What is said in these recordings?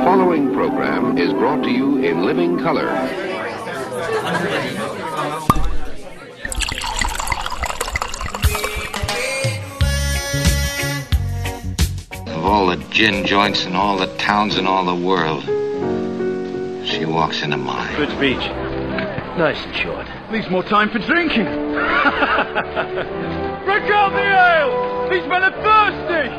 following program is brought to you in living color. Of all the gin joints in all the towns in all the world, she walks into mine. Good speech. Nice and short. Leaves more time for drinking. Break out the ale! These men are thirsty!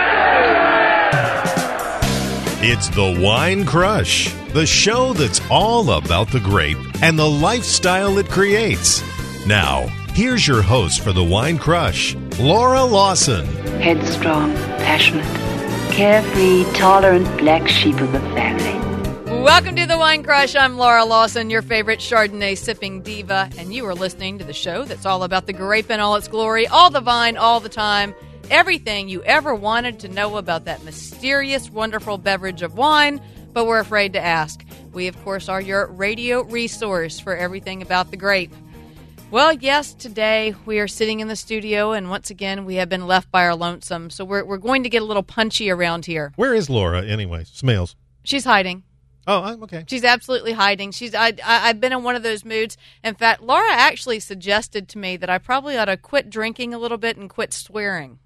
It's the Wine Crush, the show that's all about the grape and the lifestyle it creates. Now, here's your host for the Wine Crush, Laura Lawson. Headstrong, passionate, carefree, tolerant black sheep of the family. Welcome to the Wine Crush. I'm Laura Lawson, your favorite Chardonnay sipping diva, and you are listening to the show that's all about the grape in all its glory, all the vine, all the time, everything you ever wanted to know about that mysterious, wonderful beverage of wine, but we're afraid to ask. We, of course, are your radio resource for everything about the grape. Well, yes, today we are sitting in the studio, and once again, we have been left by our lonesome, so we're going to get a little punchy around here. Where is Laura, anyway? Smales. She's hiding. Oh, okay. She's absolutely hiding. I've been in one of those moods. In fact, Laura actually suggested to me that I probably ought to quit drinking a little bit and quit swearing.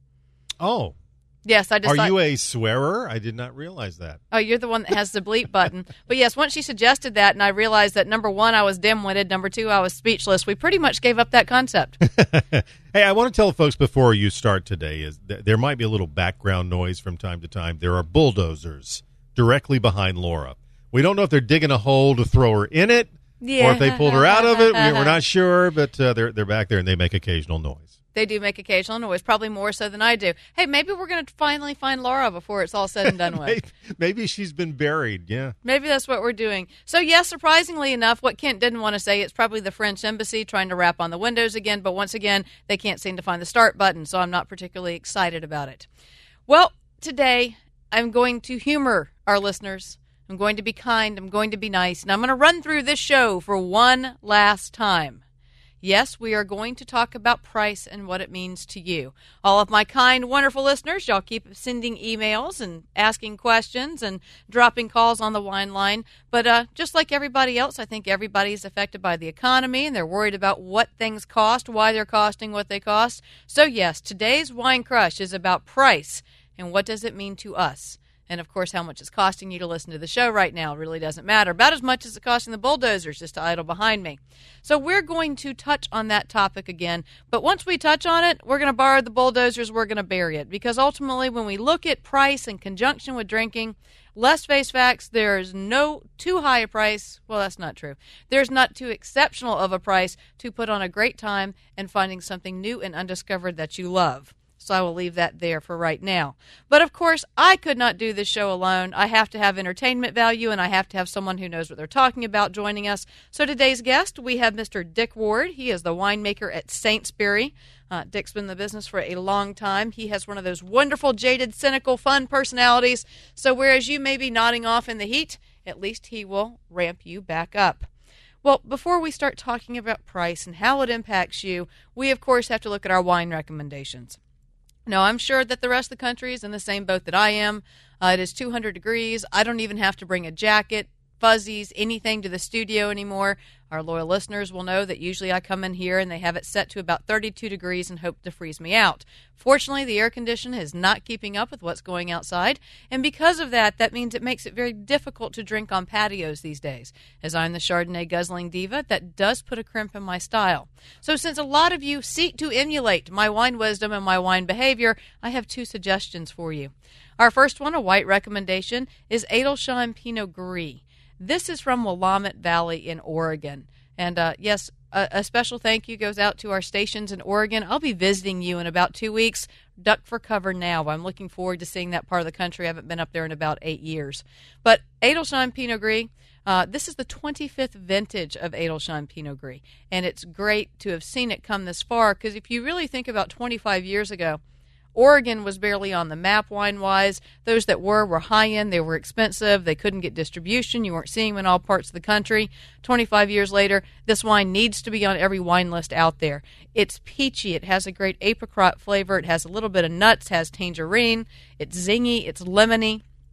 Oh. Yes, I decided. Are you a swearer? I did not realize that. Oh, you're the one that has the bleep button. But yes, once she suggested that, and I realized that, number one, I was dim-witted, number two, I was speechless, we pretty much gave up that concept. Hey, I want to tell folks before you start today, is there might be a little background noise from time to time. There are bulldozers directly behind Laura. We don't know if they're digging a hole to throw her in it, or if they pulled her out of it. We're not sure, but they're back there, and they make occasional noise. They do make occasional noise, probably more so than I do. Hey, maybe we're going to finally find Laura before it's all said and done with. Maybe she's been buried, yeah. Maybe that's what we're doing. So, yes, surprisingly enough, what Kent didn't want to say, it's probably the French embassy trying to rap on the windows again, but once again, they can't seem to find the start button, so I'm not particularly excited about it. Well, today, I'm going to humor our listeners. I'm going to be kind, I'm going to be nice, and I'm going to run through this show for one last time. Yes, we are going to talk about price and what it means to you. All of my kind, wonderful listeners, y'all keep sending emails and asking questions and dropping calls on the wine line. But just like everybody else, I think everybody's affected by the economy, and they're worried about what things cost, why they're costing what they cost. So yes, today's Wine Crush is about price and what does it mean to us. And, of course, how much it's costing you to listen to the show right now really doesn't matter. About as much as it's costing the bulldozers just to idle behind me. So we're going to touch on that topic again. But once we touch on it, we're going to borrow the bulldozers, we're going to bury it. Because ultimately, when we look at price in conjunction with drinking, let's face facts, there's no too high a price. Well, that's not true. There's not too exceptional of a price to put on a great time and finding something new and undiscovered that you love. So I will leave that there for right now. But, of course, I could not do this show alone. I have to have entertainment value, and I have to have someone who knows what they're talking about joining us. So today's guest, we have Mr. Dick Ward. He is the winemaker at Saintsbury. Dick's been in the business for a long time. He has one of those wonderful, jaded, cynical, fun personalities. So whereas you may be nodding off in the heat, at least he will ramp you back up. Well, before we start talking about price and how it impacts you, we, of course, have to look at our wine recommendations. Now, I'm sure that the rest of the country is in the same boat that I am. It is 200 degrees. I don't even have to bring a jacket, fuzzies, anything to the studio anymore. Our loyal listeners will know that usually I come in here and they have it set to about 32 degrees and hope to freeze me out. Fortunately, the air condition is not keeping up with what's going outside, and because of that, that means it makes it very difficult to drink on patios these days. As I'm the Chardonnay guzzling diva, that does put a crimp in my style. So since a lot of you seek to emulate my wine wisdom and my wine behavior, I have two suggestions for you. Our first one, a white recommendation, is Adelsheim Pinot Gris. This is from Willamette Valley in Oregon. And yes, a special thank you goes out to our stations in Oregon. I'll be visiting you in about 2 weeks. Duck for cover now. I'm looking forward to seeing that part of the country. I haven't been up there in about 8 years. But Adelsheim Pinot Gris, this is the 25th vintage of Adelsheim Pinot Gris. And it's great to have seen it come this far, because if you really think about 25 years ago, Oregon was barely on the map wine-wise. Those that were high-end. They were expensive. They couldn't get distribution. You weren't seeing them in all parts of the country. 25 years later, this wine needs to be on every wine list out there. It's peachy. It has a great apricot flavor. It has a little bit of nuts, has tangerine. It's zingy. It's lemony.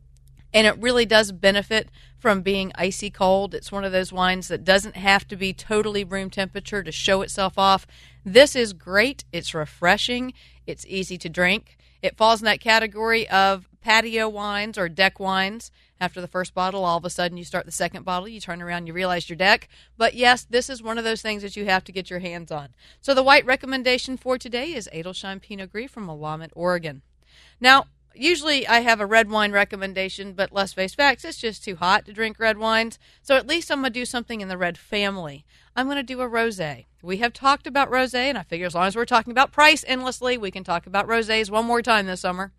And it really does benefit from being icy cold. It's one of those wines that doesn't have to be totally room temperature to show itself off. This is great. It's refreshing. It's easy to drink. It falls in that category of patio wines or deck wines. After the first bottle, all of a sudden you start the second bottle, you turn around, you realize your deck. But yes, this is one of those things that you have to get your hands on. So the white recommendation for today is Edelstein Pinot Gris from Willamette, Oregon. Now, usually I have a red wine recommendation, but let's face facts, it's just too hot to drink red wines. So at least I'm going to do something in the red family. I'm going to do a rosé. We have talked about rosé, and I figure as long as we're talking about price endlessly, we can talk about rosés one more time this summer.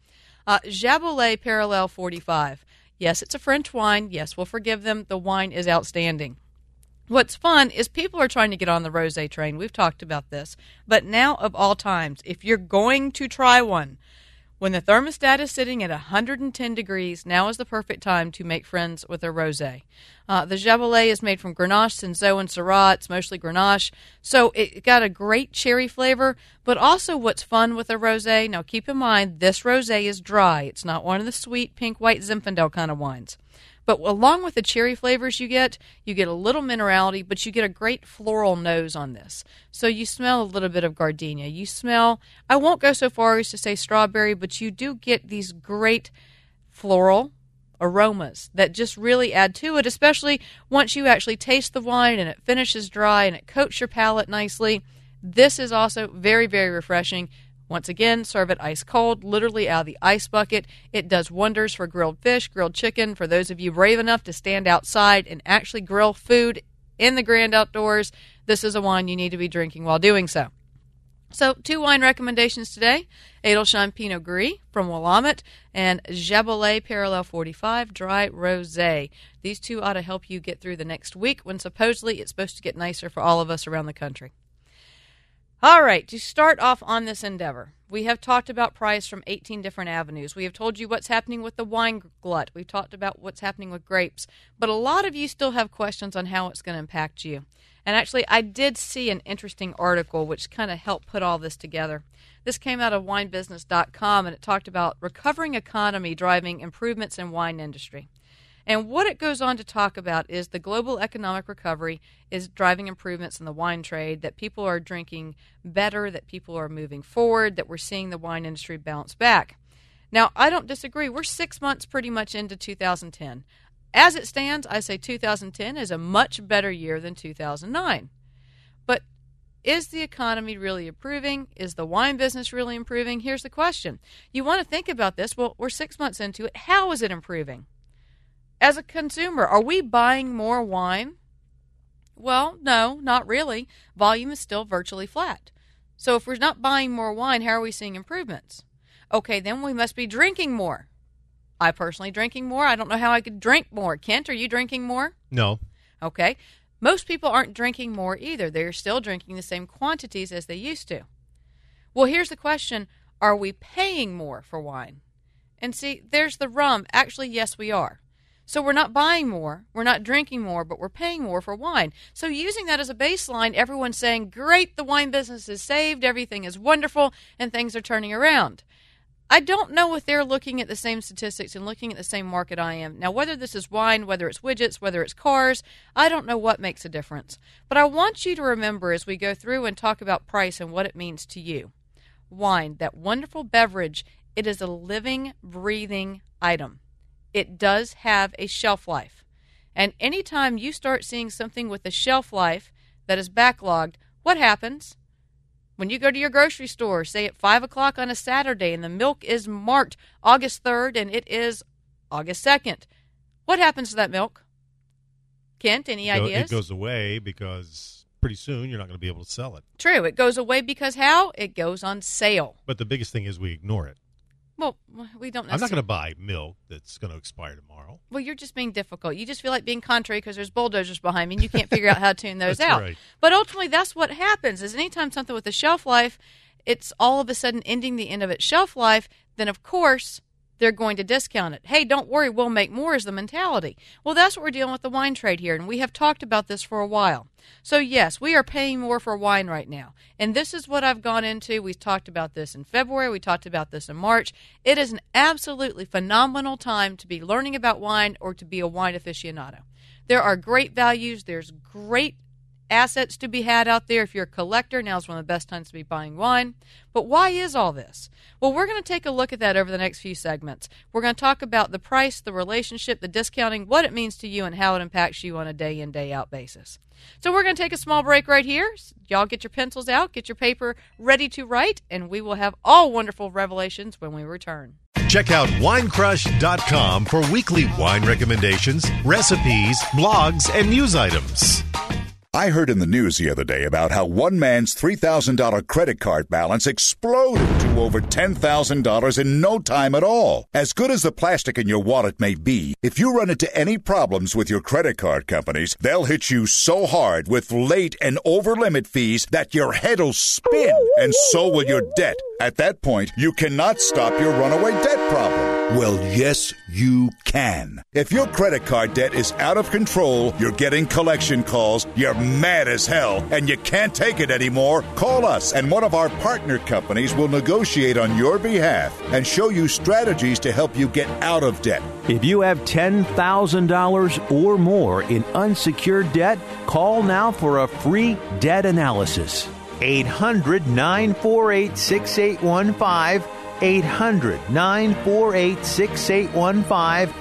Jaboulet Parallel 45. Yes, it's a French wine. Yes, we'll forgive them. The wine is outstanding. What's fun is people are trying to get on the rosé train. We've talked about this. But now of all times, if you're going to try one, when the thermostat is sitting at 110 degrees, now is the perfect time to make friends with a rosé. The Jaboulet is made from Grenache, Cinsault, and Syrah. It's mostly Grenache. So it got a great cherry flavor, but also what's fun with a rosé, now keep in mind, this rosé is dry. It's not one of the sweet pink, white Zinfandel kind of wines. But along with the cherry flavors you get a little minerality, but you get a great floral nose on this. So you smell a little bit of gardenia. You smell, I won't go so far as to say strawberry, but you do get these great floral aromas that just really add to it, especially once you actually taste the wine and it finishes dry and it coats your palate nicely. This is also very, very refreshing. Once again, serve it ice cold, literally out of the ice bucket. It does wonders for grilled fish, grilled chicken. For those of you brave enough to stand outside and actually grill food in the grand outdoors, this is a wine you need to be drinking while doing so. So, 2 wine recommendations today. Edelstein Pinot Gris from Willamette and Jaboulet Parallel 45 Dry Rosé. These 2 ought to help you get through the next week when supposedly it's supposed to get nicer for all of us around the country. All right, to start off on this endeavor, we have talked about price from 18 different avenues. We have told you what's happening with the wine glut. We've talked about what's happening with grapes. But a lot of you still have questions on how it's going to impact you. And actually, I did see an interesting article which kind of helped put all this together. This came out of winebusiness.com, and it talked about recovering economy driving improvements in wine industry. And what it goes on to talk about is the global economic recovery is driving improvements in the wine trade, that people are drinking better, that people are moving forward, that we're seeing the wine industry bounce back. Now, I don't disagree. We're 6 months pretty much into 2010. As it stands, I say 2010 is a much better year than 2009. But is the economy really improving? Is the wine business really improving? Here's the question. You want to think about this. Well, we're 6 months into it. How is it improving? As a consumer, are we buying more wine? Well, no, not really. Volume is still virtually flat. So if we're not buying more wine, how are we seeing improvements? Okay, then we must be drinking more. I personally drinking more. I don't know how I could drink more. Kent, are you drinking more? No. Okay. Most people aren't drinking more either. They're still drinking the same quantities as they used to. Well, here's the question. Are we paying more for wine? And see, there's the rub. Actually, yes, we are. So we're not buying more, we're not drinking more, but we're paying more for wine. So using that as a baseline, everyone's saying, great, the wine business is saved, everything is wonderful, and things are turning around. I don't know if they're looking at the same statistics and looking at the same market I am. Now, whether this is wine, whether it's widgets, whether it's cars, I don't know what makes a difference. But I want you to remember as we go through and talk about price and what it means to you. Wine, that wonderful beverage, it is a living, breathing item. It does have a shelf life. And anytime you start seeing something with a shelf life that is backlogged, what happens? When you go to your grocery store, say at 5 o'clock on a Saturday, and the milk is marked August 3rd and it is August 2nd, what happens to that milk? Kent, any ideas? It goes away because pretty soon you're not going to be able to sell it. True. It goes away because how? It goes on sale. But the biggest thing is we ignore it. Well, we don't necessarily. I'm not going to buy milk that's going to expire tomorrow. Well, you're just being difficult. You just feel like being contrary because there's bulldozers behind me and you can't figure out how to tune those that's out. Right. But ultimately, that's what happens is anytime something with a shelf life, it's all of a sudden ending the end of its shelf life, then, of course, they're going to discount it. Hey, don't worry, we'll make more is the mentality. Well, that's what we're dealing with the wine trade here, and we have talked about this for a while. So, yes, we are paying more for wine right now. And this is what I've gone into. We talked about this in February. We talked about this in March. It is an absolutely phenomenal time to be learning about wine or to be a wine aficionado. There are great values. There's great assets to be had out there. If you're a collector, now's one of the best times to be buying wine. But why is all this? Well, we're going to take a look at that over the next few segments. We're going to talk about the price, the relationship, the discounting, what it means to you, and how it impacts you on a day-in, day-out basis. So we're going to take a small break right here. Y'all get your pencils out, get your paper ready to write, and we will have all wonderful revelations when we return. Check out winecrush.com for weekly wine recommendations, recipes, blogs, and news items. I heard in the news the other day about how one man's $3,000 credit card balance exploded to over $10,000 in no time at all. As good as the plastic in your wallet may be, if you run into any problems with your credit card companies, they'll hit you so hard with late and over-limit fees that your head'll spin, and so will your debt. At that point, you cannot stop your runaway debt problem. Well, yes, you can. If your credit card debt is out of control, you're getting collection calls, you're mad as hell, and you can't take it anymore, call us, and one of our partner companies will negotiate on your behalf and show you strategies to help you get out of debt. If you have $10,000 or more in unsecured debt, call now for a free debt analysis. 800-948-6815. 800-948-6815.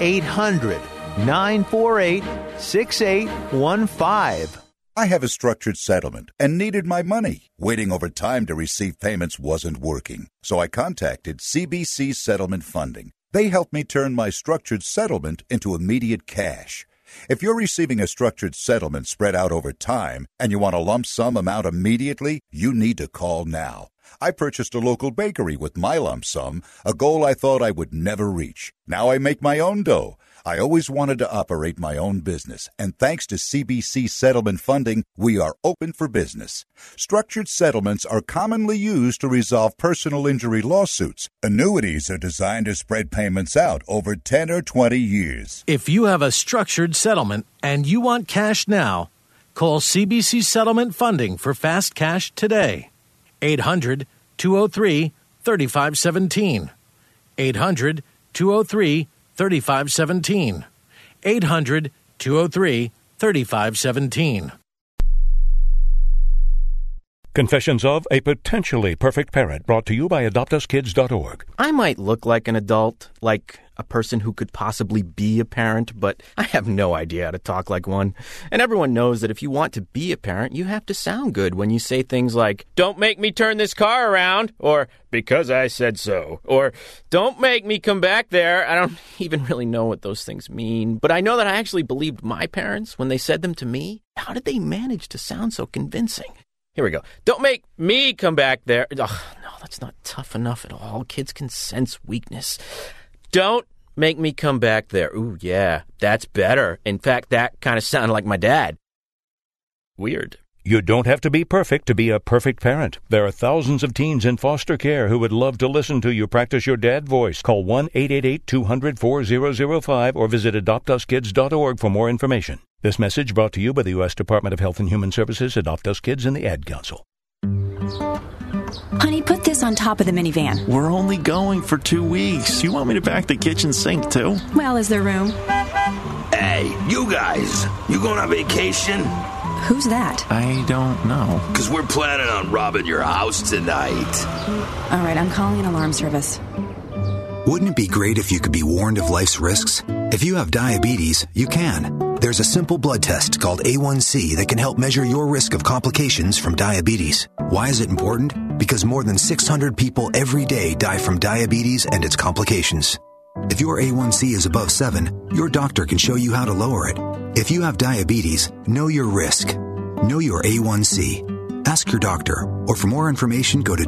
800-948-6815. I have a structured settlement and needed my money. Waiting over time to receive payments wasn't working, so I contacted CBC Settlement Funding. They helped me turn my structured settlement into immediate cash. If you're receiving a structured settlement spread out over time and you want a lump sum amount immediately, you need to call now. I purchased a local bakery with my lump sum, a goal I thought I would never reach. Now I make my own dough. I always wanted to operate my own business, and thanks to CBC Settlement Funding, we are open for business. Structured settlements are commonly used to resolve personal injury lawsuits. Annuities are designed to spread payments out over 10 or 20 years. If you have a structured settlement and you want cash now, call CBC Settlement Funding for fast cash today. 800-203-3517. 800-203-3517. 800-203-3517. Confessions of a Potentially Perfect Parent, brought to you by AdoptUsKids.org. I might look like an adult, like a person who could possibly be a parent, but I have no idea how to talk like one. And everyone knows that if you want to be a parent, you have to sound good when you say things like, "Don't make me turn this car around," or "because I said so," or "Don't make me come back there." I don't even really know what those things mean, but I know that I actually believed my parents when they said them to me. How did they manage to sound so convincing? Here we go. "Don't make me come back there." Oh, no, that's not tough enough at all. Kids can sense weakness. "Don't make me come back there." Ooh, yeah, that's better. In fact, that kind of sounded like my dad. Weird. You don't have to be perfect to be a perfect parent. There are thousands of teens in foster care who would love to listen to you practice your dad voice. Call 1-888-200-4005 or visit AdoptUsKids.org for more information. This message brought to you by the U.S. Department of Health and Human Services, Adopt Us Kids, and the Ad Council. Honey, put this on top of the minivan. We're only going for 2 weeks. You want me to pack the kitchen sink, too? Well, is there room? Hey, you guys, you going on vacation? Who's that? I don't know. Because we're planning on robbing your house tonight. All right, I'm calling an alarm service. Wouldn't it be great if you could be warned of life's risks? If you have diabetes, you can. There's a simple blood test called A1C that can help measure your risk of complications from diabetes. Why is it important? Because more than 600 people every day die from diabetes and its complications. If your A1C is above 7, your doctor can show you how to lower it. If you have diabetes, know your risk. Know your A1C. Ask your doctor, or for more information, go to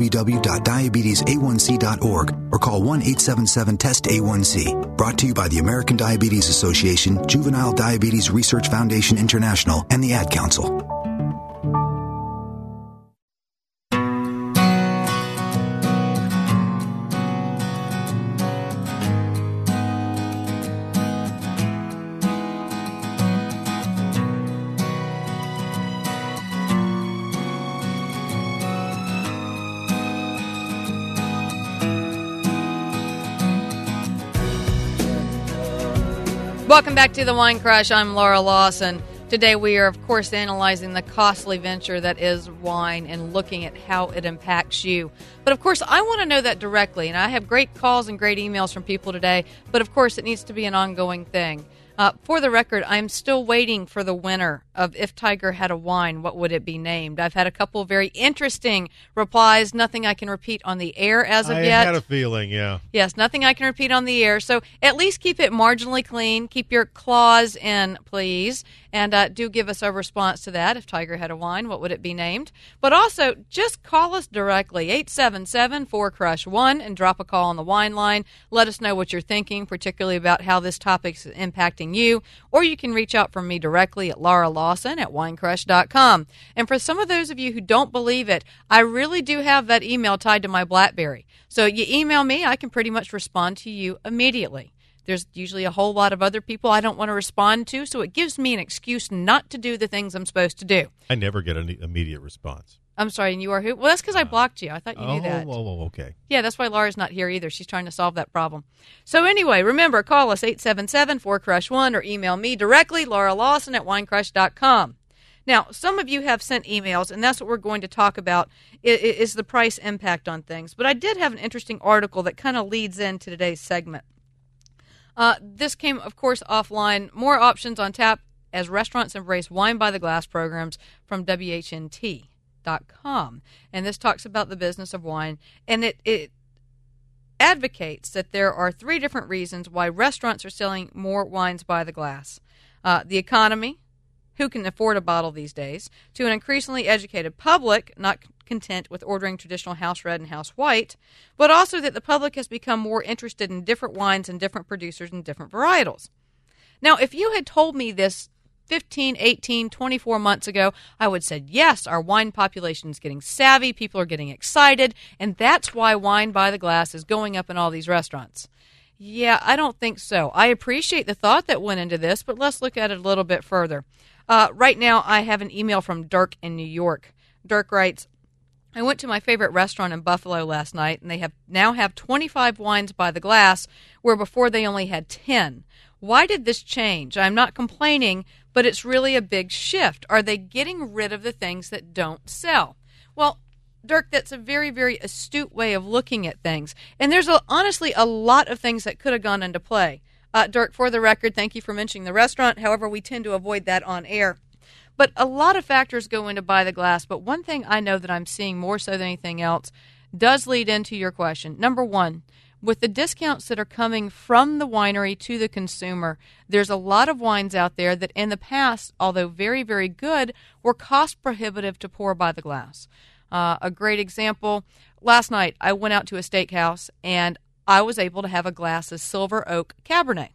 www.diabetesa1c.org or call 1-877-TEST-A1C. Brought to you by the American Diabetes Association, Juvenile Diabetes Research Foundation International, and the Ad Council. Welcome back to the Wine Crush. I'm Laura Lawson. Today we are, of course, analyzing the costly venture that is wine and looking at how it impacts you. But, of course, I want to know that directly, and I have great calls and great emails from people today, but, of course, it needs to be an ongoing thing. For the record, I'm still waiting for the winner of If Tiger Had a Wine, What Would It Be Named? I've had a couple of very interesting replies, nothing I can repeat on the air as of yet. I had a feeling, yeah. Yes, nothing I can repeat on the air. So at least keep it marginally clean. Keep your claws in, please. And do give us a response to that. If Tiger had a wine, what would it be named? But also, just call us directly, 877-4CRUSH-1, and drop a call on the wine line. Let us know what you're thinking, particularly about how this topic is impacting you. Or you can reach out from me directly at Laura Lawson at winecrush.com. And for some of those of you who don't believe it, I really do have that email tied to my BlackBerry. So you email me, I can pretty much respond to you immediately. There's usually a whole lot of other people I don't want to respond to, so it gives me an excuse not to do the things I'm supposed to do. I never get an immediate response. I'm sorry, and you are who? Well, that's because I blocked you. I thought you knew that. Oh, okay. Yeah, that's why Laura's not here either. She's trying to solve that problem. So anyway, remember, call us 877-4CRUSH-1 or email me directly, Laura Lawson at winecrush.com. Now, some of you have sent emails, and that's what we're going to talk about, is the price impact on things. But I did have an interesting article that kind of leads into today's segment. This came, of course, offline. More options on tap as restaurants embrace wine by the glass programs from WHNT.com. And this talks about the business of wine. And it advocates that there are 3 different reasons why restaurants are selling more wines by the glass. The economy, who can afford a bottle these days, to an increasingly educated public, not content with ordering traditional house red and house white, but also that the public has become more interested in different wines and different producers and different varietals. Now, if you had told me this 15, 18, 24 months ago, I would have said, yes, our wine population is getting savvy, people are getting excited, and that's why wine by the glass is going up in all these restaurants. Yeah, I don't think so. I appreciate the thought that went into this, but let's look at it a little bit further. Right now, I have an email from Dirk in New York. Dirk writes, I went to my favorite restaurant in Buffalo last night, and they now have 25 wines by the glass, where before they only had 10. Why did this change? I'm not complaining, but it's really a big shift. Are they getting rid of the things that don't sell? Well, Dirk, that's a very, very astute way of looking at things. And there's honestly a lot of things that could have gone into play. Dirk, for the record, thank you for mentioning the restaurant. However, we tend to avoid that on air. But a lot of factors go into buy the glass. But one thing I know that I'm seeing more so than anything else does lead into your question. Number one, with the discounts that are coming from the winery to the consumer, there's a lot of wines out there that in the past, although very, very good, were cost prohibitive to pour by the glass. A great example, last night I went out to a steakhouse and I was able to have a glass of Silver Oak Cabernet.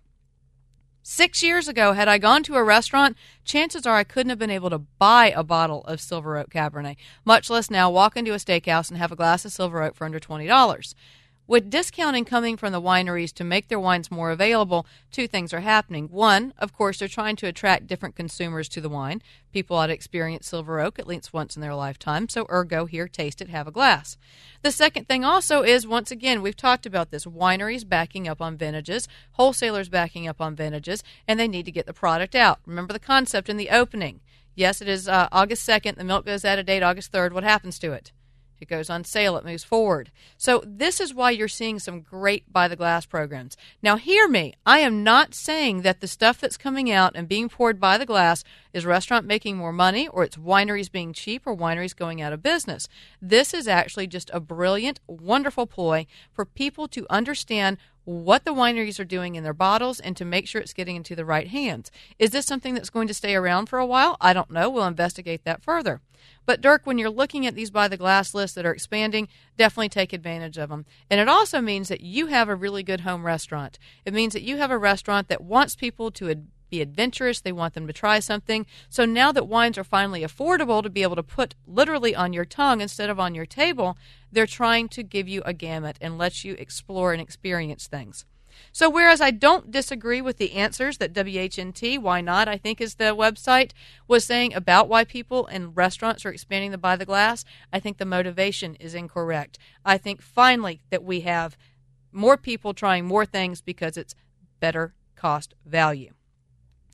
6 years ago, had I gone to a restaurant, chances are I couldn't have been able to buy a bottle of Silver Oak Cabernet, much less now walk into a steakhouse and have a glass of Silver Oak for under $20. With discounting coming from the wineries to make their wines more available, 2 things are happening. One, of course, they're trying to attract different consumers to the wine. People ought to experience Silver Oak at least once in their lifetime, so ergo, here, taste it, have a glass. The second thing also is, once again, we've talked about this, wineries backing up on vintages, wholesalers backing up on vintages, and they need to get the product out. Remember the concept in the opening. Yes, it is August 2nd. The milk goes out of date August 3rd. What happens to it? It goes on sale. It moves forward. So this is why you're seeing some great by-the-glass programs. Now, hear me. I am not saying that the stuff that's coming out and being poured by the glass is restaurant making more money or it's wineries being cheap or wineries going out of business. This is actually just a brilliant, wonderful ploy for people to understand what the wineries are doing in their bottles and to make sure it's getting into the right hands. Is this something that's going to stay around for a while? I don't know. We'll investigate that further. But, Dirk, when you're looking at these by-the-glass lists that are expanding, definitely take advantage of them. And it also means that you have a really good home restaurant. It means that you have a restaurant that wants people to be adventurous. They want them to try something. So now that wines are finally affordable to be able to put literally on your tongue instead of on your table, they're trying to give you a gamut and let you explore and experience things. So whereas I don't disagree with the answers that WHNT, Why Not, I think is the website, was saying about why people in restaurants are expanding the by the glass, I think the motivation is incorrect. I think finally that we have more people trying more things because it's better cost value.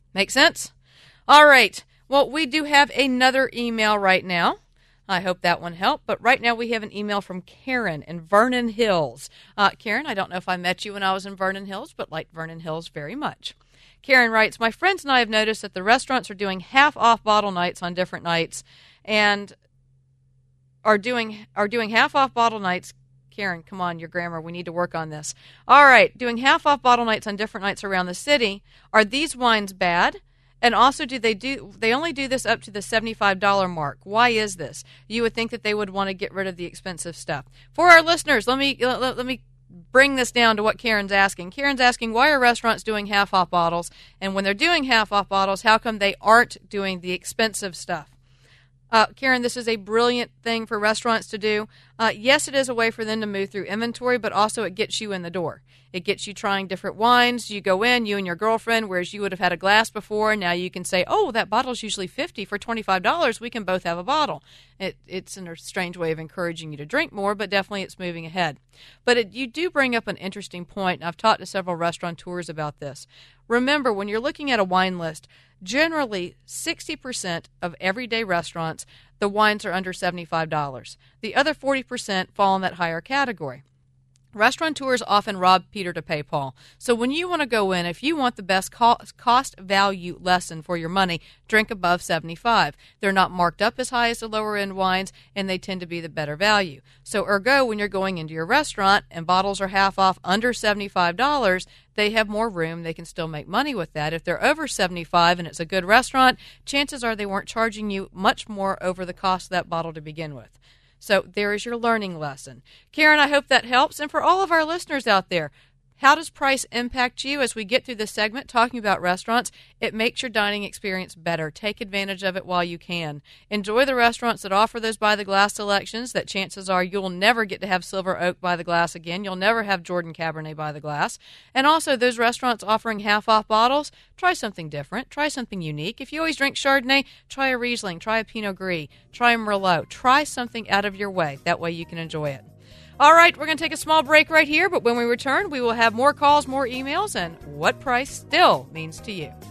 Make sense? All right. Well, we do have another email right now. I hope that one helped. But right now we have an email from Karen in Vernon Hills. Karen, I don't know if I met you when I was in Vernon Hills, but like Vernon Hills very much. Karen writes, my friends and I have noticed that the restaurants are doing half-off bottle nights on different nights and are doing half-off bottle nights. Karen, come on, your grammar. We need to work on this. All right, doing half-off bottle nights on different nights around the city. Are these wines bad? And also, they only do this up to the $75 mark? Why is this? You would think that they would want to get rid of the expensive stuff. For our listeners, let me bring this down to what Karen's asking. Karen's asking, why are restaurants doing half-off bottles? And when they're doing half-off bottles, how come they aren't doing the expensive stuff? Karen, this is a brilliant thing for restaurants to do. Yes, it is a way for them to move through inventory, but also it gets you in the door. It gets you trying different wines. You go in, you and your girlfriend, whereas you would have had a glass before. Now you can say, oh, that bottle's usually $50 for $25. We can both have a bottle. It's a strange way of encouraging you to drink more, but definitely it's moving ahead. But you do bring up an interesting point, and I've talked to several restaurateurs about this. Remember, when you're looking at a wine list, generally 60% of everyday restaurants, the wines are under $75. The other 40% fall in that higher category. Restaurateurs often rob Peter to pay Paul. So when you want to go in, if you want the best cost-value lesson for your money, drink above $75. They're not marked up as high as the lower-end wines, and they tend to be the better value. So ergo, when you're going into your restaurant and bottles are half off under $75, they have more room. They can still make money with that. If they're over $75 and it's a good restaurant, chances are they weren't charging you much more over the cost of that bottle to begin with. So there is your learning lesson. Karen, I hope that helps. And for all of our listeners out there, how does price impact you as we get through this segment talking about restaurants? It makes your dining experience better. Take advantage of it while you can. Enjoy the restaurants that offer those by-the-glass selections that chances are you'll never get to have Silver Oak by the glass again. You'll never have Jordan Cabernet by the glass. And also those restaurants offering half-off bottles, try something different. Try something unique. If you always drink Chardonnay, try a Riesling, try a Pinot Gris, try a Merlot. Try something out of your way. That way you can enjoy it. All right, we're going to take a small break right here, but when we return, we will have more calls, more emails, and what price still means to you.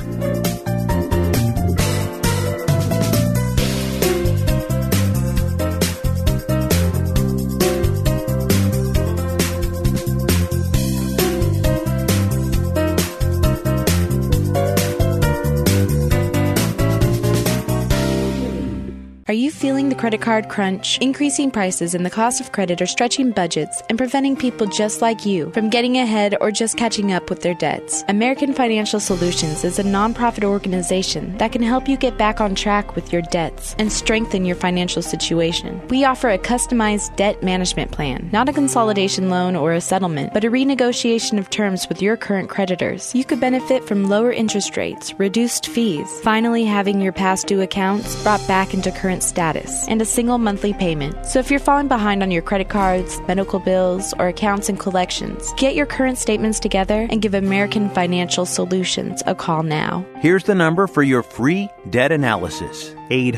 Are you feeling the credit card crunch? Increasing prices and the cost of credit are stretching budgets and preventing people just like you from getting ahead or just catching up with their debts. American Financial Solutions is a nonprofit organization that can help you get back on track with your debts and strengthen your financial situation. We offer a customized debt management plan, not a consolidation loan or a settlement, but a renegotiation of terms with your current creditors. You could benefit from lower interest rates, reduced fees, finally having your past due accounts brought back into current status, and a single monthly payment. So if you're falling behind on your credit cards, medical bills, or accounts and collections, get your current statements together and give American Financial Solutions a call now. Here's the number for your free debt analysis.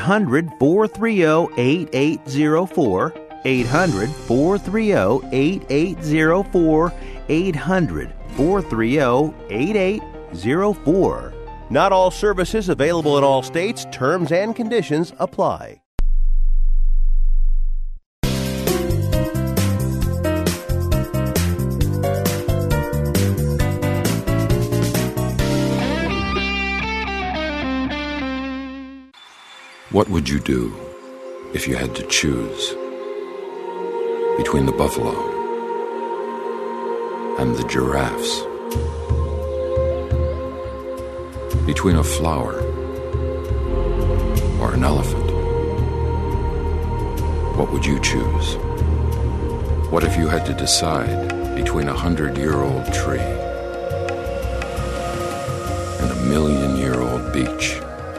800-430-8804. 800-430-8804. 800-430-8804. Not all services available in all states. Terms and conditions apply. What would you do if you had to choose between the buffalo and the giraffes? Between a flower or an elephant? What would you choose? What if you had to decide between 100-year-old tree and a 1,000,000-year-old beach?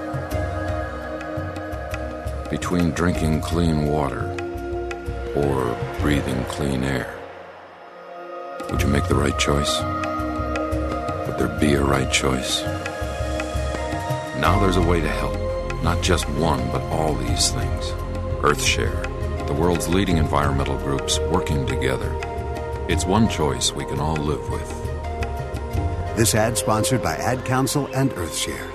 Between drinking clean water or breathing clean air? Would you make the right choice? Would there be a right choice? Now there's a way to help. Not just one, but all these things. EarthShare, the world's leading environmental groups working together. It's one choice we can all live with. This ad sponsored by Ad Council and Earthshare.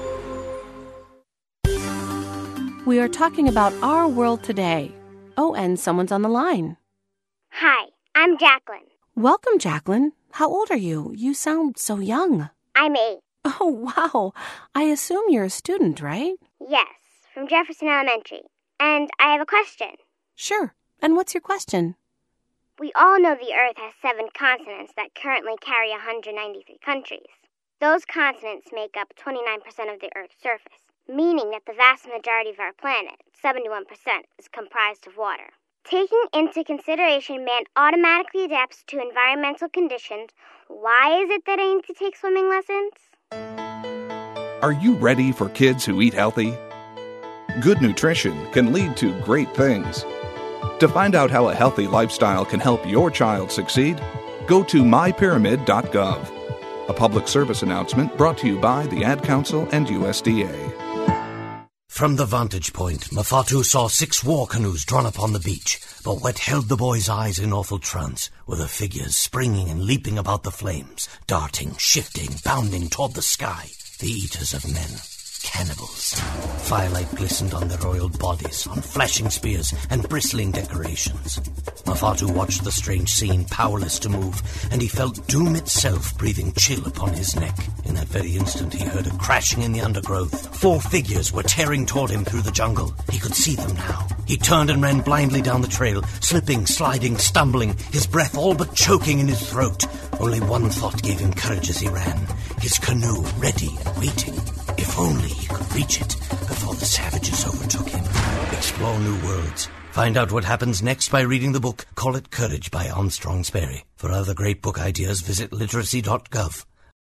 We are talking about our world today. Oh, and someone's on the line. Hi, I'm Jacqueline. Welcome, Jacqueline. How old are you? You sound so young. I'm 8. Oh, wow. I assume you're a student, right? Yes, from Jefferson Elementary. And I have a question. Sure. And what's your question? We all know the Earth has 7 continents that currently carry 193 countries. Those continents make up 29% of the Earth's surface, meaning that the vast majority of our planet, 71%, is comprised of water. Taking into consideration man automatically adapts to environmental conditions, why is it that I need to take swimming lessons? Are you ready for kids who eat healthy? Good nutrition can lead to great things. To find out how a healthy lifestyle can help your child succeed, go to mypyramid.gov. A public service announcement brought to you by the Ad Council and USDA. From the vantage point, Mafatu saw 6 war canoes drawn up on the beach, but what held the boy's eyes in awful trance were the figures springing and leaping about the flames, darting, shifting, bounding toward the sky, the eaters of men. Cannibals. Firelight glistened on their oiled bodies, on flashing spears and bristling decorations. Mafatu watched the strange scene, powerless to move, and he felt doom itself breathing chill upon his neck. In that very instant, he heard a crashing in the undergrowth. 4 figures were tearing toward him through the jungle. He could see them now. He turned and ran blindly down the trail, slipping, sliding, stumbling, his breath all but choking in his throat. Only one thought gave him courage as he ran. His canoe ready and waiting. If only he could reach it before the savages overtook him. Explore new worlds. Find out what happens next by reading the book Call It Courage by Armstrong Sperry. For other great book ideas, visit literacy.gov.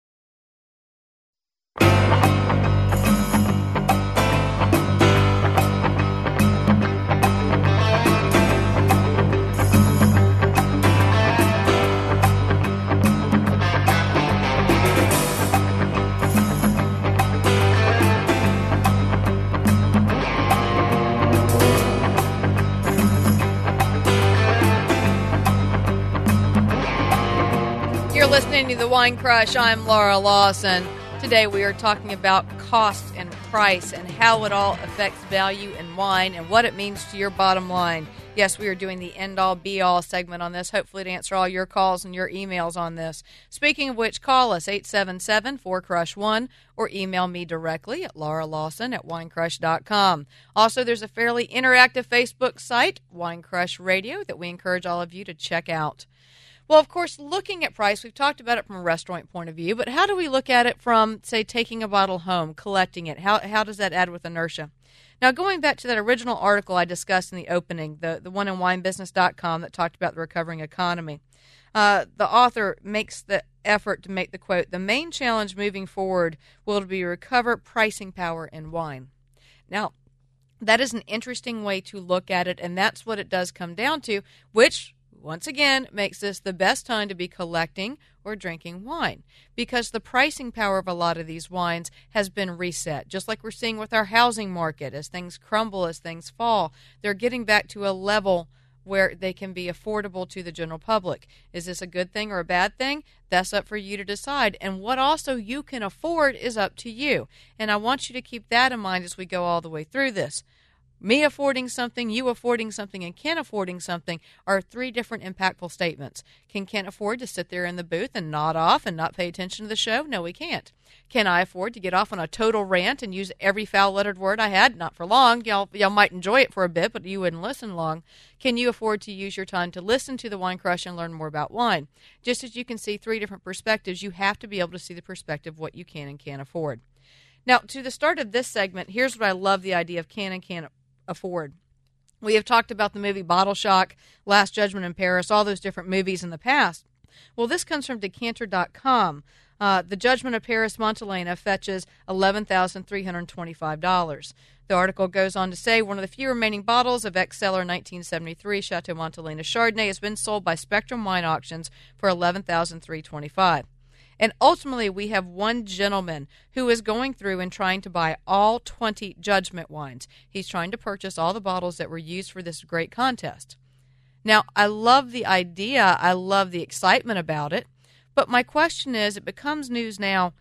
Listening to The Wine Crush, I'm Laura Lawson. Today we are talking about cost and price and how it all affects value in wine and what it means to your bottom line. Yes, we are doing the end-all, be-all segment on this, hopefully to answer all your calls and your emails on this. Speaking of which, call us 877-4CRUSH-1 or email me directly at lauralawson@winecrush.com. Also, there's a fairly interactive Facebook site, Wine Crush Radio, that we encourage all of you to check out. Well, of course, looking at price, we've talked about it from a restaurant point of view, but how do we look at it from, say, taking a bottle home, collecting it? How does that add with inertia? Now, going back to that original article I discussed in the opening, the one in winebusiness.com that talked about the recovering economy, the author makes the effort to make the quote, "The main challenge moving forward will be recover pricing power in wine." Now, that is an interesting way to look at it, and that's what it does come down to, which once again makes this the best time to be collecting or drinking wine, because the pricing power of a lot of these wines has been reset, just like we're seeing with our housing market. As things crumble, as things fall, they're getting back to a level where they can be affordable to the general public. Is this a good thing or a bad thing? That's up for you to decide. And what also you can afford is up to you. And I want you to keep that in mind as we go all the way through this. Me affording something, you affording something, and Ken affording something are 3 different impactful statements. Can Ken afford to sit there in the booth and nod off and not pay attention to the show? No, he can't. Can I afford to get off on a total rant and use every foul-lettered word I had? Not for long. Y'all might enjoy it for a bit, but you wouldn't listen long. Can you afford to use your time to listen to the Wine Crush and learn more about wine? Just as you can see 3 different perspectives, you have to be able to see the perspective of what you can and can't afford. Now, to the start of this segment, here's what I love the idea of can and can't afford. We have talked about the movie Bottle Shock, Last Judgment in Paris, all those different movies in the past. Well, this comes from Decanter.com. The Judgment of Paris Montelena fetches $11,325. The article goes on to say one of the few remaining bottles of ex-seller 1973 Chateau Montelena Chardonnay has been sold by Spectrum Wine Auctions for $11,325. And ultimately, we have one gentleman who is going through and trying to buy all 20 Judgment wines. He's trying to purchase all the bottles that were used for this great contest. Now, I love the idea. I love the excitement about it. But my question is, it becomes news now,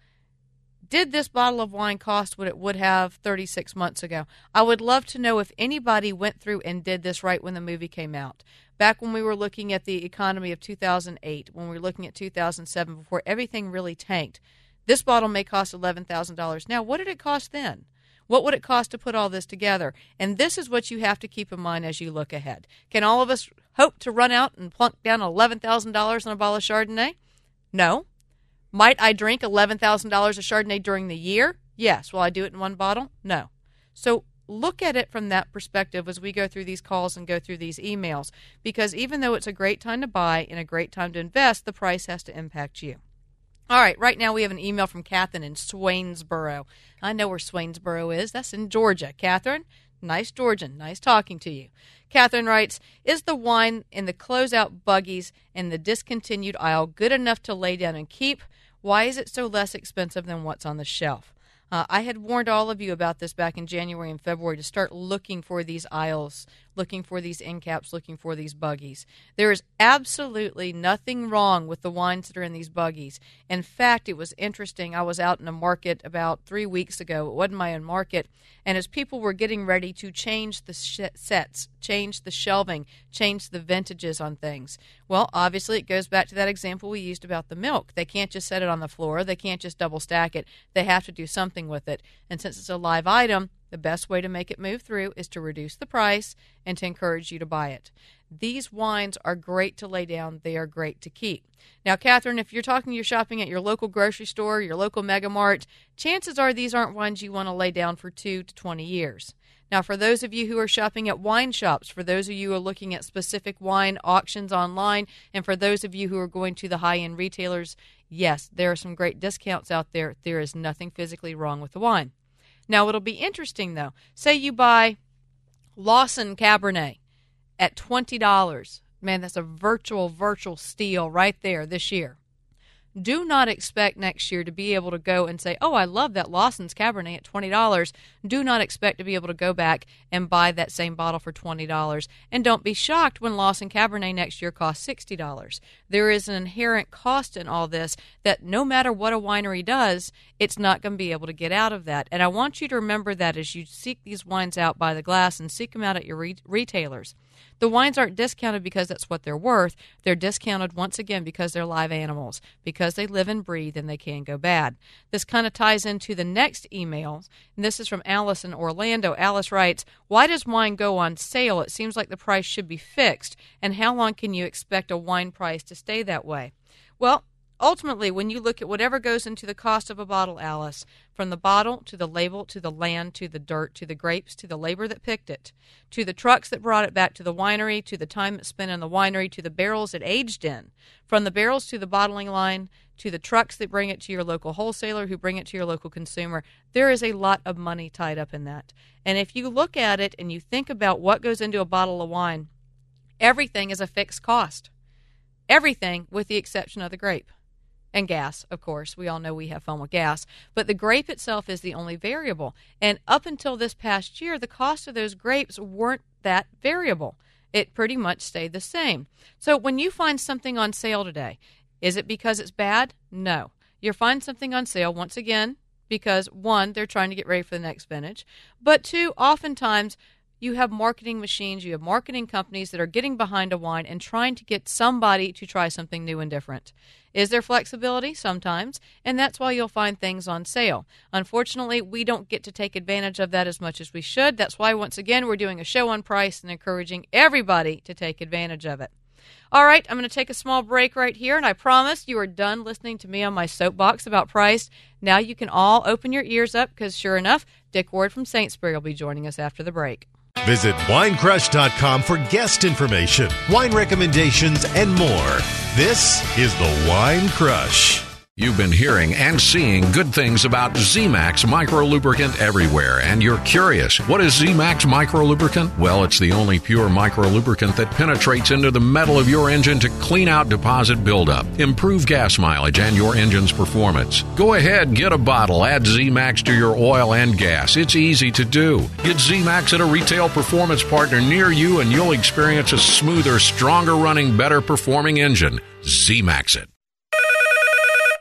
did this bottle of wine cost what it would have 36 months ago? I would love to know if anybody went through and did this right when the movie came out. Back when we were looking at the economy of 2008, when we were looking at 2007, before everything really tanked, this bottle may cost $11,000. Now, what did it cost then? What would it cost to put all this together? And this is what you have to keep in mind as you look ahead. Can all of us hope to run out and plunk down $11,000 on a bottle of Chardonnay? No. Might I drink $11,000 of Chardonnay during the year? Yes. Will I do it in one bottle? No. So look at it from that perspective as we go through these calls and go through these emails, because even though it's a great time to buy and a great time to invest, the price has to impact you. All right, right now we have an email from Catherine in Swainsboro. I know where Swainsboro is. That's in Georgia. Catherine, nice Georgian. Nice talking to you. Catherine writes, is the wine in the closeout buggies in the discontinued aisle good enough to lay down and keep? Why is it so less expensive than what's on the shelf? I had warned all of you about this back in January and February to start looking for these aisles, looking for these end caps, looking for these buggies. There is absolutely nothing wrong with the wines that are in these buggies. In fact, it was interesting. I was out in a market about 3 weeks ago. It wasn't my own market. And as people were getting ready to change the sets, change the shelving, change the vintages on things, well, obviously it goes back to that example we used about the milk. They can't just set it on the floor. They can't just double stack it. They have to do something with it. And since it's a live item, the best way to make it move through is to reduce the price and to encourage you to buy it. These wines are great to lay down. They are great to keep. Now, Catherine, if you're shopping at your local grocery store, your local Mega Mart, chances are these aren't wines you want to lay down for 2 to 20 years. Now, for those of you who are shopping at wine shops, for those of you who are looking at specific wine auctions online, and for those of you who are going to the high-end retailers, yes, there are some great discounts out there. There is nothing physically wrong with the wine. Now, it'll be interesting, though. Say you buy Lawson Cabernet at $20. Man, that's a virtual steal right there this year. Do not expect next year to be able to go and say, oh, I love that Lawson's Cabernet at $20. Do not expect to be able to go back and buy that same bottle for $20. And don't be shocked when Lawson Cabernet next year costs $60. There is an inherent cost in all this that no matter what a winery does, it's not going to be able to get out of that. And I want you to remember that as you seek these wines out by the glass and seek them out at your retailers. The wines aren't discounted because that's what they're worth. They're discounted, once again, because they're live animals, because they live and breathe and they can go bad. This kind of ties into the next email, and this is from Alice in Orlando. Alice writes, why does wine go on sale? It seems like the price should be fixed, and how long can you expect a wine price to stay that way? Well, ultimately, when you look at whatever goes into the cost of a bottle, Alice, from the bottle to the label to the land to the dirt to the grapes to the labor that picked it, to the trucks that brought it back to the winery, to the time it spent in the winery, to the barrels it aged in, from the barrels to the bottling line, to the trucks that bring it to your local wholesaler who bring it to your local consumer, there is a lot of money tied up in that. And if you look at it and you think about what goes into a bottle of wine, everything is a fixed cost. Everything with the exception of the grape. And gas, of course. We all know we have fun with gas. But the grape itself is the only variable. And up until this past year, the cost of those grapes weren't that variable. It pretty much stayed the same. So when you find something on sale today, is it because it's bad? No. You'll find something on sale, once again, because, one, they're trying to get ready for the next vintage. But, two, oftentimes, you have marketing machines, you have marketing companies that are getting behind a wine and trying to get somebody to try something new and different. Is there flexibility? Sometimes, and that's why you'll find things on sale. Unfortunately, we don't get to take advantage of that as much as we should. That's why, once again, we're doing a show on price and encouraging everybody to take advantage of it. All right, I'm going to take a small break right here, and I promise you are done listening to me on my soapbox about price. Now you can all open your ears up because, sure enough, Dick Ward from Saintsbury will be joining us after the break. Visit winecrush.com for guest information, wine recommendations, and more. This is the Wine Crush. You've been hearing and seeing good things about Z-Max Micro Lubricant everywhere, and you're curious, what is Z-Max Micro Lubricant? Well, it's the only pure micro lubricant that penetrates into the metal of your engine to clean out deposit buildup, improve gas mileage, and your engine's performance. Go ahead, get a bottle, add Z-Max to your oil and gas. It's easy to do. Get Z-Max at a retail performance partner near you, and you'll experience a smoother, stronger running, better performing engine. Z-Max it.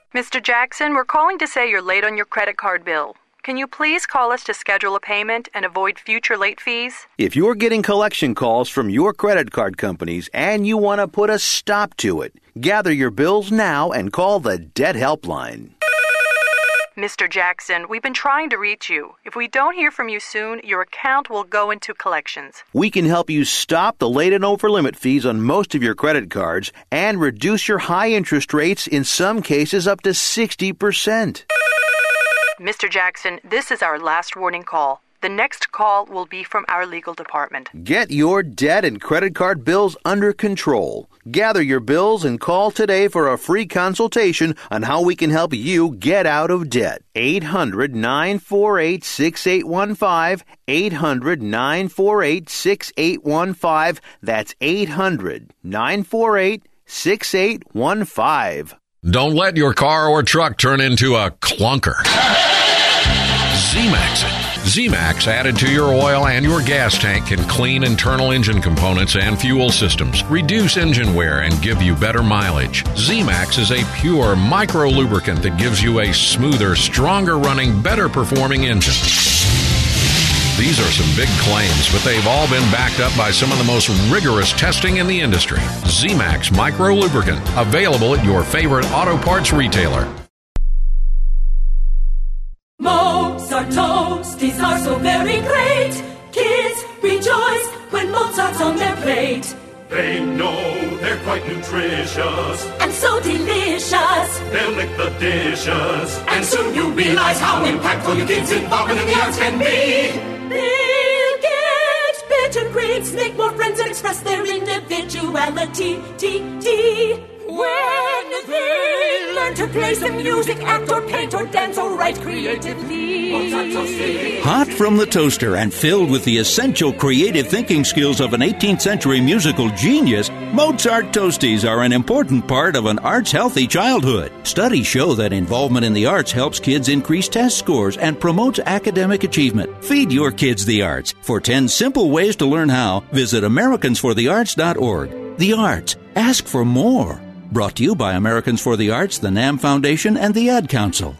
Mr. Jackson, we're calling to say you're late on your credit card bill. Can you please call us to schedule a payment and avoid future late fees? If you're getting collection calls from your credit card companies and you want to put a stop to it, gather your bills now and call the Debt Helpline. Mr. Jackson, we've been trying to reach you. If we don't hear from you soon, your account will go into collections. We can help you stop the late and over-limit fees on most of your credit cards and reduce your high interest rates, in some cases up to 60%. Mr. Jackson, this is our last warning call. The next call will be from our legal department. Get your debt and credit card bills under control. Gather your bills and call today for a free consultation on how we can help you get out of debt. 800-948-6815. 800-948-6815. That's 800-948-6815. Don't let your car or truck turn into a clunker. Z-Max it. Z-Max added to your oil and your gas tank can clean internal engine components and fuel systems, reduce engine wear, and give you better mileage. Z-Max is a pure micro lubricant that gives you a smoother, stronger running, better performing engine. These are some big claims, but they've all been backed up by some of the most rigorous testing in the industry. Z-Max Micro Lubricant, available at your favorite auto parts retailer. Mozart toasties are so very great. Kids rejoice when Mozart's on their plate. They know they're quite nutritious and so delicious. They'll lick the dishes, and soon you'll realize how impactful your kids' involvement in the arts can be. They'll get better grades, make more friends, and express their individuality. When they learn to play some music, act or paint or dance or write creatively. Hot from the toaster and filled with the essential creative thinking skills of an 18th century musical genius, Mozart Toasties are an important part of an arts-healthy childhood. Studies show that involvement in the arts helps kids increase test scores and promotes academic achievement. Feed your kids the arts. For 10 simple ways to learn how, visit AmericansForTheArts.org. The arts. Ask for more. Brought to you by Americans for the Arts, the NAM Foundation, and the Ad Council.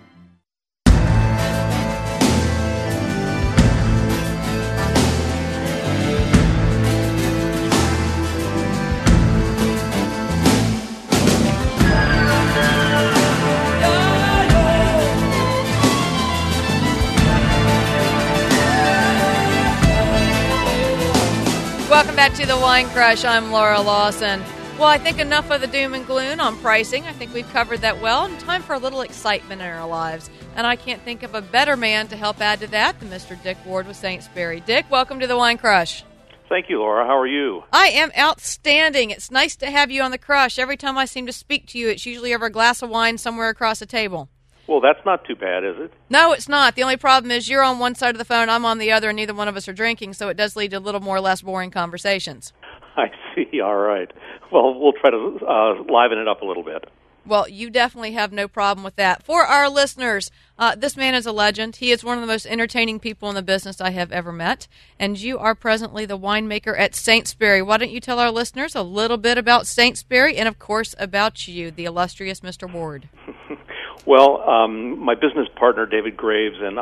Welcome back to the Wine Crush. I'm Laura Lawson. Well, I think enough of the doom and gloom on pricing. I think we've covered that well. And time for a little excitement in our lives. And I can't think of a better man to help add to that than Mr. Dick Ward with Saintsbury. Dick, welcome to the Wine Crush. Thank you, Laura. How are you? I am outstanding. It's nice to have you on the Crush. Every time I seem to speak to you, it's usually over a glass of wine somewhere across the table. Well, that's not too bad, is it? No, it's not. The only problem is you're on one side of the phone, I'm on the other, and neither one of us are drinking, so it does lead to a little more or less boring conversations. I see. All right. Well, we'll try to liven it up a little bit. Well, you definitely have no problem with that. For our listeners, this man is a legend. He is one of the most entertaining people in the business I have ever met, and you are presently the winemaker at Saintsbury. Why don't you tell our listeners a little bit about Saintsbury and, of course, about you, the illustrious Mr. Ward? Well, my business partner, David Graves, and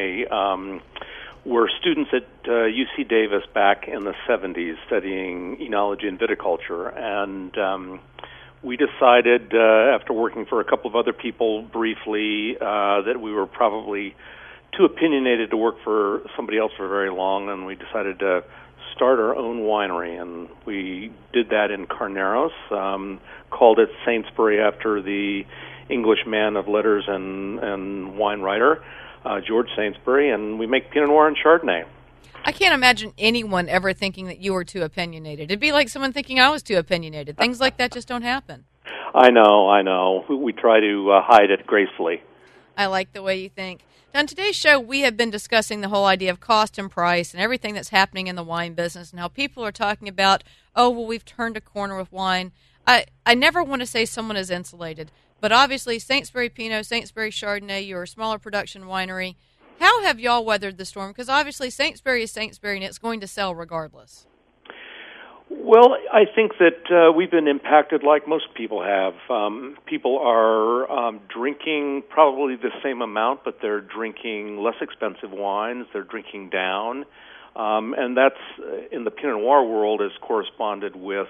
I were students at UC Davis back in the 70s studying enology and viticulture, and we decided, after working for a couple of other people briefly, that we were probably too opinionated to work for somebody else for very long, and we decided to start our own winery, and we did that in Carneros, called it Saintsbury after the English man of letters and wine writer, George Saintsbury, and we make Pinot Noir and Chardonnay. I can't imagine anyone ever thinking that you were too opinionated. It'd be like someone thinking I was too opinionated. Things like that just don't happen. I know. We try to hide it gracefully. I like the way you think. Now, on today's show, we have been discussing the whole idea of cost and price and everything that's happening in the wine business and how people are talking about, oh, well, we've turned a corner with wine. I never want to say someone is insulated, but obviously Saintsbury Pinot, Saintsbury Chardonnay, you're a smaller production winery. How have y'all weathered the storm? Because obviously Saintsbury is Saintsbury, and it's going to sell regardless. Well, I think that we've been impacted like most people have. People are drinking probably the same amount, but they're drinking less expensive wines. They're drinking down. And that's, in the Pinot Noir world, has corresponded with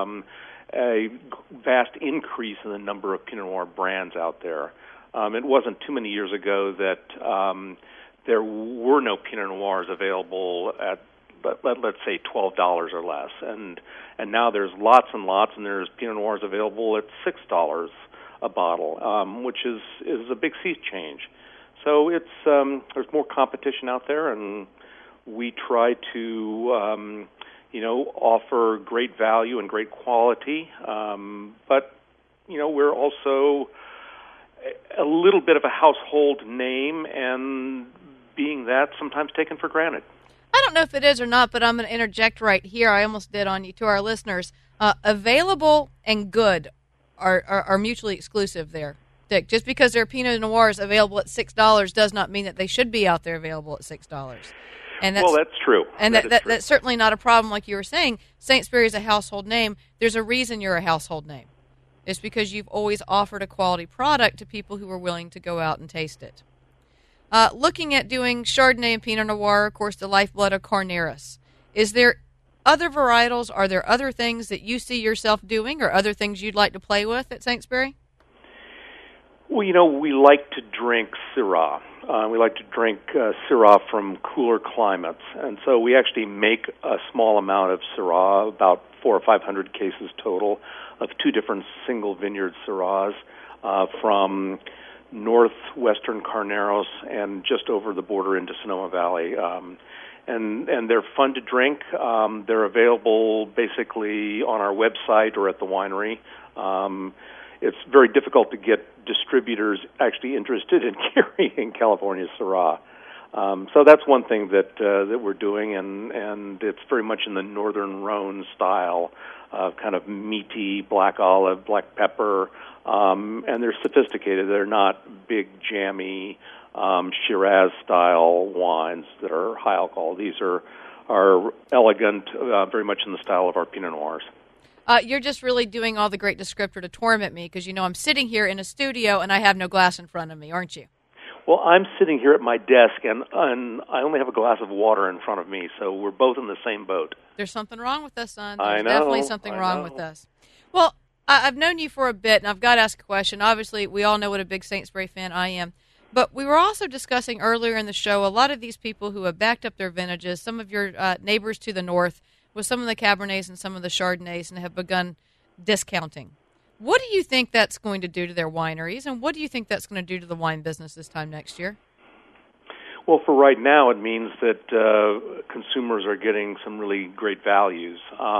a vast increase in the number of Pinot Noir brands out there. It wasn't too many years ago that there were no Pinot Noirs available at, let's say, $12 or less, and now there's lots and lots, and there's Pinot Noirs available at $6 a bottle, which is a big sea change. So it's there's more competition out there, and we try to offer great value and great quality, but we're also a little bit of a household name, and being that, sometimes taken for granted. I don't know if it is or not, but I'm going to interject right here. I almost did on you, to our listeners. Available and good are mutually exclusive there, Dick. Just because there are Pinot Noirs available at $6 does not mean that they should be out there available at $6. And that's true. And that's certainly not a problem, like you were saying. Saintsbury is a household name. There's a reason you're a household name. It's because you've always offered a quality product to people who are willing to go out and taste it. Looking at doing Chardonnay and Pinot Noir, of course, the lifeblood of Carneros. Is there other varietals? Are there other things that you see yourself doing, or other things you'd like to play with at Saintsbury? Well, we like to drink Syrah. We like to drink Syrah from cooler climates, and so we actually make a small amount of Syrah, about 400 or 500 cases total, of two different single vineyard Syrahs from northwestern Carneros and just over the border into Sonoma Valley. And they're fun to drink. They're available basically on our website or at the winery. It's very difficult to get distributors actually interested in carrying California Syrah. So that's one thing that we're doing, and it's very much in the Northern Rhone style, kind of meaty black olive, black pepper, and they're sophisticated. They're not big, jammy Shiraz-style wines that are high alcohol. These are elegant, very much in the style of our Pinot Noirs. You're just really doing all the great descriptor to torment me, because I'm sitting here in a studio and I have no glass in front of me, aren't you? Well, I'm sitting here at my desk, and I only have a glass of water in front of me, so we're both in the same boat. There's something wrong with us, son. I There's know. definitely something wrong with us. Well, I've known you for a bit, and I've got to ask a question. Obviously, we all know what a big Saintsbury fan I am. But we were also discussing earlier in the show a lot of these people who have backed up their vintages, some of your neighbors to the north, with some of the Cabernets and some of the Chardonnays, and have begun discounting. What do you think that's going to do to their wineries, and what do you think that's going to do to the wine business this time next year? Well, for right now, it means that consumers are getting some really great values.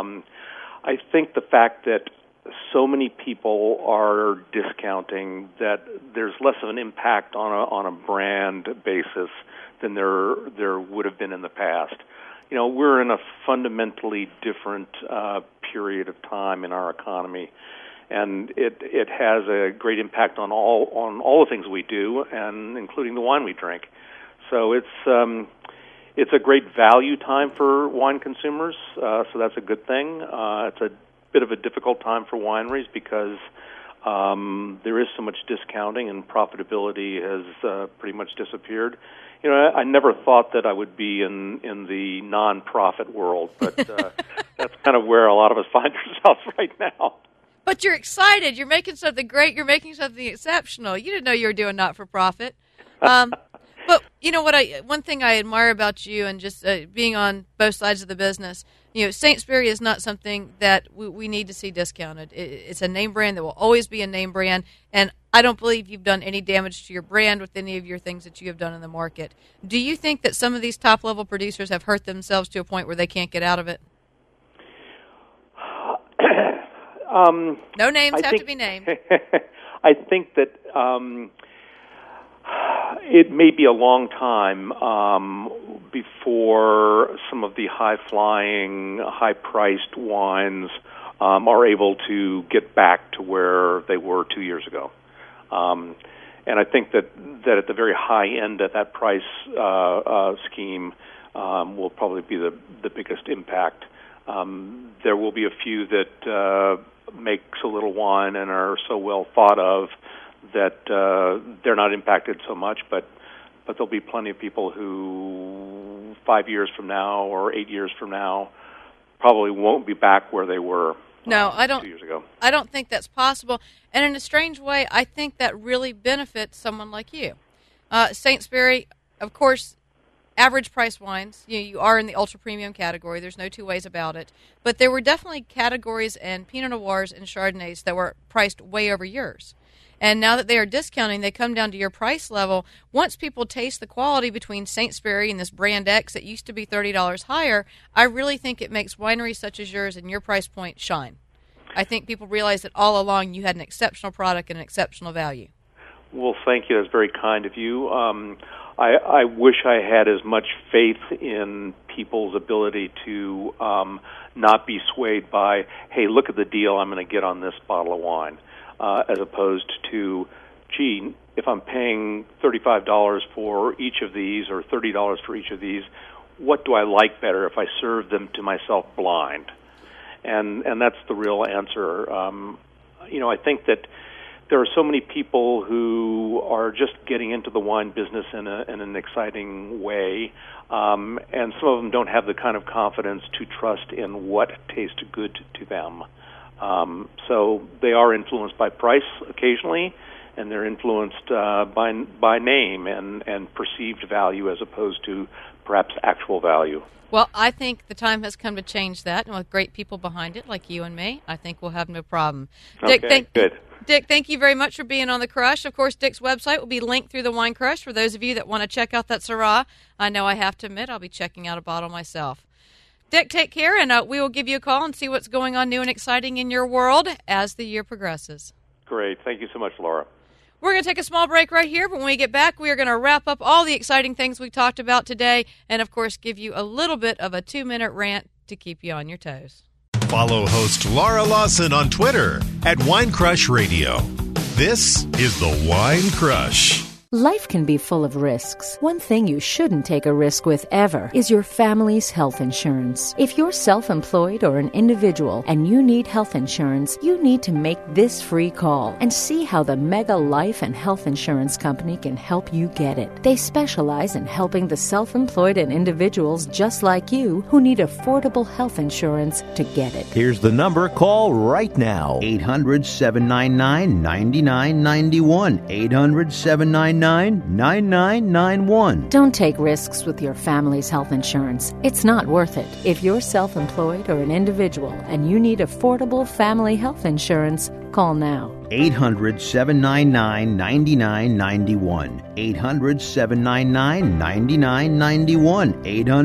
I think the fact that so many people are discounting, that there's less of an impact on a brand basis than there would have been in the past. We're in a fundamentally different period of time in our economy, and it has a great impact on all the things we do, and including the wine we drink. So it's a great value time for wine consumers, so that's a good thing. It's a bit of a difficult time for wineries because there is so much discounting and profitability has pretty much disappeared. I never thought that I would be in the non-profit world, but that's kind of where a lot of us find ourselves right now. But you're excited. You're making something great. You're making something exceptional. You didn't know you were doing not-for-profit. But one thing I admire about you, and just being on both sides of the business, Saintsbury is not something that we need to see discounted. It's a name brand that will always be a name brand, and I don't believe you've done any damage to your brand with any of your things that you have done in the market. Do you think that some of these top-level producers have hurt themselves to a point where they can't get out of it? No names have to be named. I think that it may be a long time before some of the high-flying, high-priced wines are able to get back to where they were 2 years ago. And I think that at the very high end of that price scheme will probably be the biggest impact. There will be a few that make so little wine and are so well thought of that they're not impacted so much, but there'll be plenty of people who 5 years from now or 8 years from now probably won't be back where they were. No, I don't. 2 years ago. I don't think that's possible. And in a strange way, I think that really benefits someone like you. Saintsbury, of course, average price wines. You are in the ultra premium category. There's no two ways about it. But there were definitely categories and Pinot Noirs and Chardonnays that were priced way over yours. And now that they are discounting, they come down to your price level. Once people taste the quality between Saintsbury and this Brand X that used to be $30 higher, I really think it makes wineries such as yours and your price point shine. I think people realize that all along you had an exceptional product and an exceptional value. Well, thank you. That's very kind of you. I wish I had as much faith in people's ability to not be swayed by, hey, look at the deal I'm going to get on this bottle of wine. As opposed to, gee, if I'm paying $35 for each of these or $30 for each of these, what do I like better if I serve them to myself blind? And that's the real answer. I think that there are so many people who are just getting into the wine business in an exciting way, and some of them don't have the kind of confidence to trust in what tastes good to them. So they are influenced by price occasionally, and they're influenced by name and perceived value as opposed to perhaps actual value. Well, I think the time has come to change that, and with great people behind it, like you and me, I think we'll have no problem. Okay, good. Dick, thank you very much for being on The Crush. Of course, Dick's website will be linked through the Wine Crush for those of you that want to check out that Syrah. I know I have to admit I'll be checking out a bottle myself. Dick, take care, and we will give you a call and see what's going on new and exciting in your world as the year progresses. Great. Thank you so much, Laura. We're going to take a small break right here, but when we get back, we are going to wrap up all the exciting things we talked about today and, of course, give you a little bit of a 2-minute rant to keep you on your toes. Follow host Laura Lawson on Twitter at Wine Crush Radio. This is the Wine Crush. Life can be full of risks. One thing you shouldn't take a risk with ever is your family's health insurance. If you're self-employed or an individual and you need health insurance, you need to make this free call and see how the Mega Life and Health Insurance Company can help you get it. They specialize in helping the self-employed and individuals just like you who need affordable health insurance to get it. Here's the number. Call right now. 800-799-9991. 800-799-9991. Don't take risks with your family's health insurance. It's not worth it. If you're self-employed or an individual and you need affordable family health insurance, call now. 800-799-9991. 800-799-9991.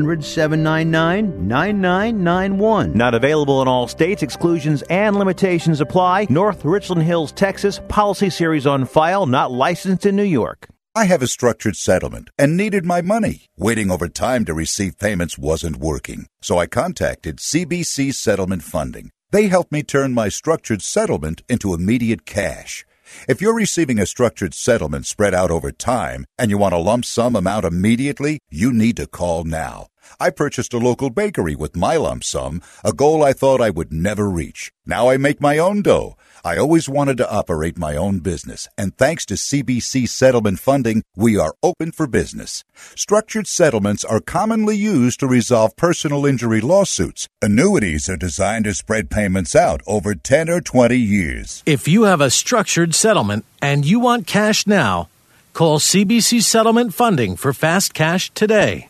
800-799-9991. Not available in all states. Exclusions and limitations apply. North Richland Hills, Texas. Policy series on file. Not licensed in New York. I have a structured settlement and needed my money. Waiting over time to receive payments wasn't working. So I contacted CBC Settlement Funding. They helped me turn my structured settlement into immediate cash. If you're receiving a structured settlement spread out over time and you want a lump sum amount immediately, you need to call now. I purchased a local bakery with my lump sum, a goal I thought I would never reach. Now I make my own dough. I always wanted to operate my own business, and thanks to CBC Settlement Funding, we are open for business. Structured settlements are commonly used to resolve personal injury lawsuits. Annuities are designed to spread payments out over 10 or 20 years. If you have a structured settlement and you want cash now, call CBC Settlement Funding for fast cash today.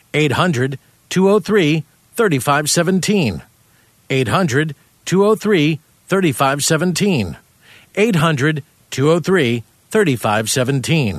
800-203-3517. 800-203-3517. 800-203-3517.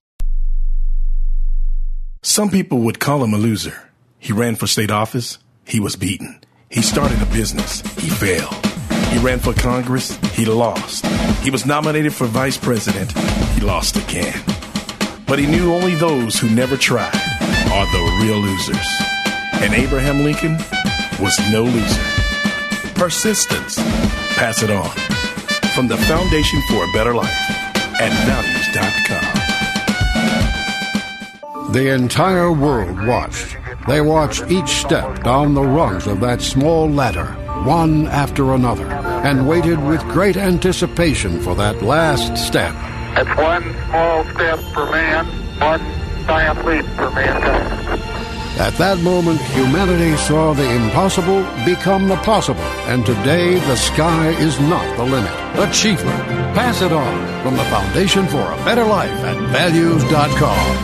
Some people would call him a loser. He ran for state office. He was beaten. He started a business. He failed. He ran for Congress. He lost. He was nominated for vice president. He lost again. But he knew only those who never tried are the real losers. And Abraham Lincoln was no loser. Persistence. Pass it on. From the Foundation for a Better Life at values.com. The entire world watched They watch each step down the rungs of that small ladder, one after another, and waited with great anticipation for that last step. It's one small step for man, one giant leap for mankind. At that moment, humanity saw the impossible become the possible, and today the sky is not the limit. Achievement. Pass it on from the Foundation for a Better Life at values.com.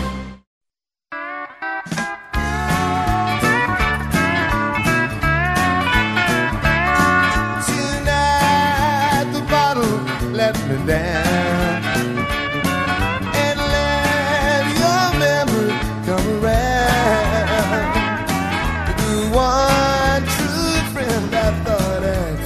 Tonight the bottle let me down, and let your memory come around. The one true friend I thought I'd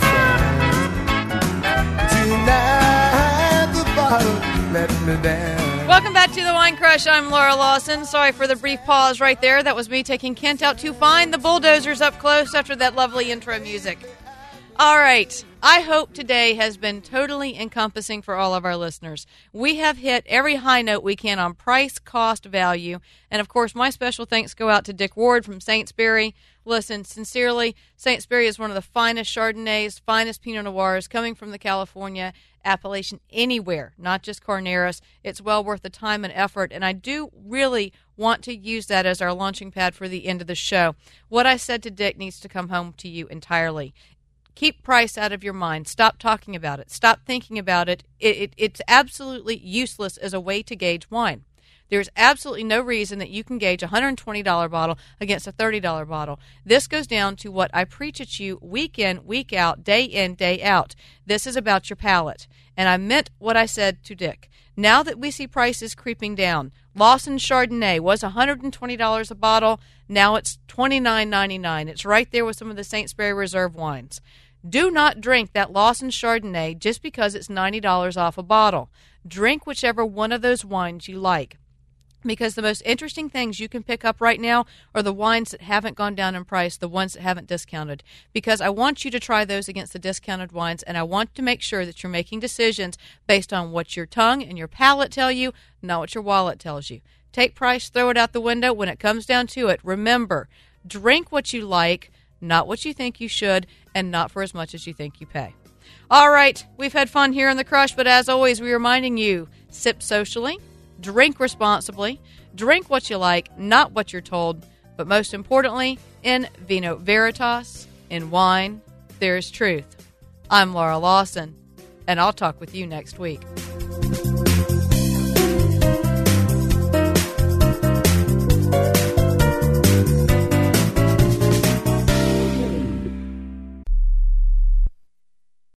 found. Tonight the bottle let me down. Welcome back to the Wine Crush. I'm Laura Lawson. Sorry for the brief pause right there. That was me taking Kent out to find the bulldozers up close after that lovely intro music. All right. I hope today has been totally encompassing for all of our listeners. We have hit every high note we can on price, cost, value. And, of course, my special thanks go out to Dick Ward from Saintsbury. Listen, sincerely, Saintsbury is one of the finest Chardonnays, finest Pinot Noirs coming from the California appellation anywhere, not just Carneros. It's well worth the time and effort, and I do really want to use that as our launching pad for the end of the show. What I said to Dick needs to come home to you entirely. Keep price out of your mind. Stop talking about it. Stop thinking about it. It's absolutely useless as a way to gauge wine. There's absolutely no reason that you can gauge a $120 bottle against a $30 bottle. This goes down to what I preach at you week in, week out, day in, day out. This is about your palate. And I meant what I said to Dick. Now that we see prices creeping down, Lawson Chardonnay was $120 a bottle. Now it's $29.99. It's right there with some of the Saintsbury Reserve wines. Do not drink that Lawson Chardonnay just because it's $90 off a bottle. Drink whichever one of those wines you like. Because the most interesting things you can pick up right now are the wines that haven't gone down in price, the ones that haven't discounted. Because I want you to try those against the discounted wines, and I want to make sure that you're making decisions based on what your tongue and your palate tell you, not what your wallet tells you. Take price, throw it out the window. When it comes down to it, remember, drink what you like, not what you think you should, and not for as much as you think you pay. All right, we've had fun here in the Crush, but as always, we're reminding you, sip socially, drink responsibly, drink what you like, not what you're told, but most importantly, in Vino Veritas, in wine, there is truth. I'm Laura Lawson, and I'll talk with you next week.